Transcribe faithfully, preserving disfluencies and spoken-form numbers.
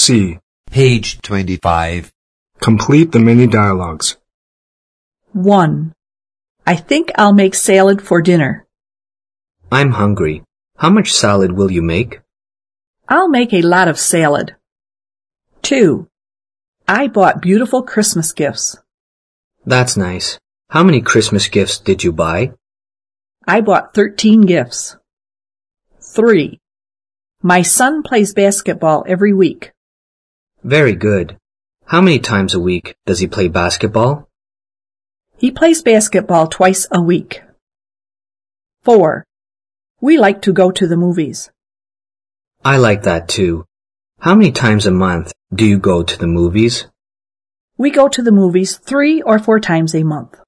C. Page twenty-five. Complete the mini dialogues. one. I think I'll make salad for dinner. I'm hungry. How much salad will you make? I'll make a lot of salad. two. I bought beautiful Christmas gifts. That's nice. How many Christmas gifts did you buy? I bought thirteen gifts. three. My son plays basketball every week. Very good. How many times a week does he play basketball? He plays basketball twice a week. four. We like to go to the movies. I like that too. How many times a month do you go to the movies? We go to the movies three or four times a month.